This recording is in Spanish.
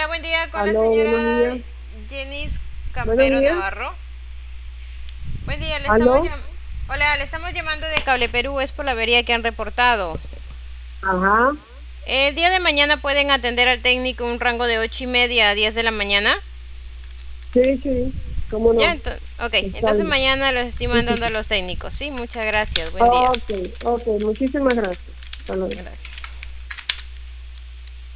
Hola, buen día con la Aló, buenos señora días. Jenis Buenos Campero días. Navarro. Buen día, Aló. Hola, le estamos llamando de Cable Perú, es por la avería que han reportado. Ajá. El día de mañana pueden atender al técnico un rango de 8:30 a 10 de la mañana. Sí, sí. ¿Cómo Ya, no? ok, Está entonces bien. mañana los estoy Sí, sí, mandando a sí. los técnicos. Sí, muchas gracias, buen día. Ok, ok. Muchísimas gracias. Hasta luego. Gracias.